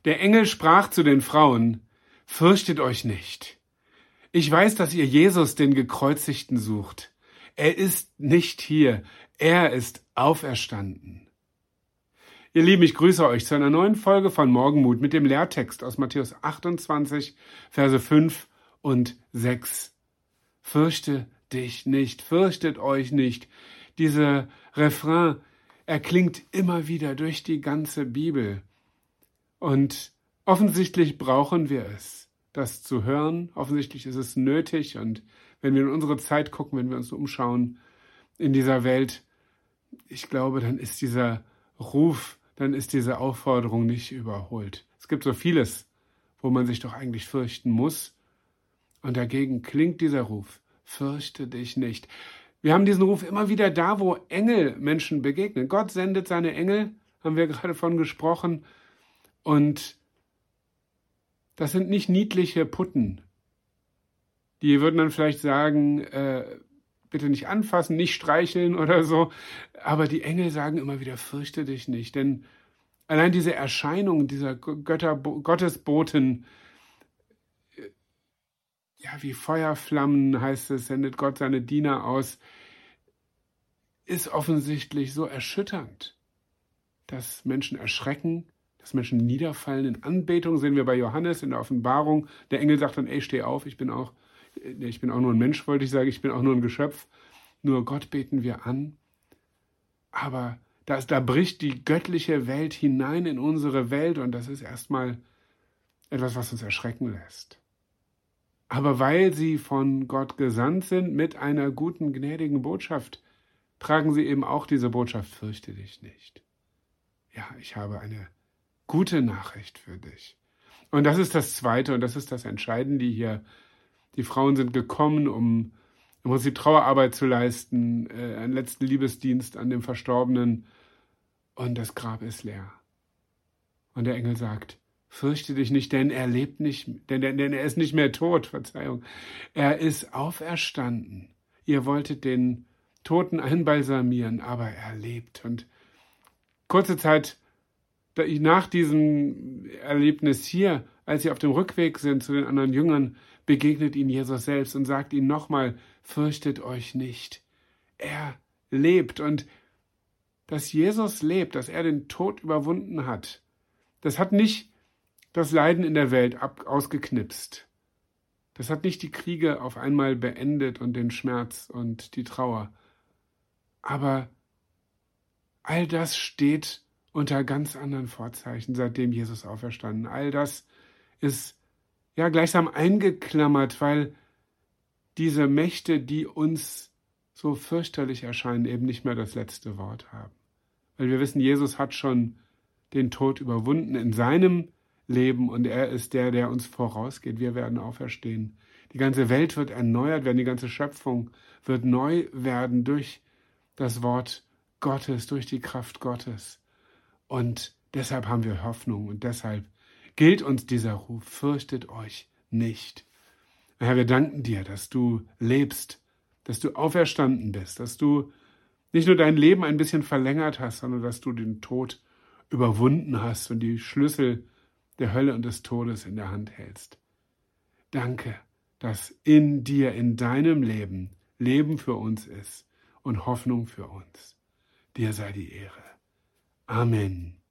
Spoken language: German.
Der Engel sprach zu den Frauen: Fürchtet euch nicht. Ich weiß, dass ihr Jesus, den Gekreuzigten, sucht. Er ist nicht hier. Er ist auferstanden. Ihr Lieben, ich grüße euch zu einer neuen Folge von Morgenmut mit dem Lehrtext aus Matthäus 28, Verse 5 und 6. Fürchte dich nicht, fürchtet euch nicht. Dieser Refrain erklingt immer wieder durch die ganze Bibel. Und offensichtlich brauchen wir es, das zu hören. Offensichtlich ist es nötig. Und wenn wir in unsere Zeit gucken, wenn wir uns umschauen in dieser Welt, ich glaube, dann ist dieser Ruf, dann ist diese Aufforderung nicht überholt. Es gibt so vieles, wo man sich doch eigentlich fürchten muss. Und dagegen klingt dieser Ruf: Fürchte dich nicht. Wir haben diesen Ruf immer wieder da, wo Engel Menschen begegnen. Gott sendet seine Engel, haben wir gerade von gesprochen. Und das sind nicht niedliche Putten. Die würden dann vielleicht sagen, bitte nicht anfassen, nicht streicheln oder so. Aber die Engel sagen immer wieder: Fürchte dich nicht. Denn allein diese Erscheinung dieser Gottesboten, ja, wie Feuerflammen heißt es, sendet Gott seine Diener aus, ist offensichtlich so erschütternd, dass Menschen erschrecken, dass Menschen niederfallen in Anbetung. Sehen wir bei Johannes in der Offenbarung. Der Engel sagt dann: Ey, steh auf, ich bin auch nur ein Mensch, wollte ich sagen, ich bin auch nur ein Geschöpf. Nur Gott beten wir an. Aber da bricht die göttliche Welt hinein in unsere Welt und das ist erstmal etwas, was uns erschrecken lässt. Aber weil sie von Gott gesandt sind mit einer guten, gnädigen Botschaft, tragen sie eben auch diese Botschaft: Fürchte dich nicht. Ja, ich habe eine gute Nachricht für dich. Und das ist das Zweite und das ist das Entscheidende hier. Die Frauen sind gekommen, um im Prinzip Trauerarbeit zu leisten, einen letzten Liebesdienst an dem Verstorbenen, und das Grab ist leer. Und der Engel sagt: Fürchte dich nicht, denn er lebt nicht, denn er ist nicht mehr tot, Verzeihung. Er ist auferstanden. Ihr wolltet den Toten einbalsamieren, aber er lebt. Und kurze Zeit nach diesem Erlebnis hier, als sie auf dem Rückweg sind zu den anderen Jüngern, begegnet ihnen Jesus selbst und sagt ihnen nochmal: Fürchtet euch nicht. Er lebt. Und dass Jesus lebt, dass er den Tod überwunden hat, das hat nicht das Leiden in der Welt ausgeknipst. Das hat nicht die Kriege auf einmal beendet und den Schmerz und die Trauer. Aber all das steht unter ganz anderen Vorzeichen, seitdem Jesus auferstanden. All das ist ja gleichsam eingeklammert, weil diese Mächte, die uns so fürchterlich erscheinen, eben nicht mehr das letzte Wort haben. Weil wir wissen, Jesus hat schon den Tod überwunden in seinem Leben und er ist der, der uns vorausgeht. Wir werden auferstehen. Die ganze Welt wird erneuert werden, die ganze Schöpfung wird neu werden durch das Wort Gottes, durch die Kraft Gottes. Und deshalb haben wir Hoffnung und deshalb gilt uns dieser Ruf: Fürchtet euch nicht. Herr, wir danken dir, dass du lebst, dass du auferstanden bist, dass du nicht nur dein Leben ein bisschen verlängert hast, sondern dass du den Tod überwunden hast und die Schlüssel der Hölle und des Todes in der Hand hältst. Danke, dass in dir, in deinem Leben, Leben für uns ist und Hoffnung für uns. Dir sei die Ehre. Amen.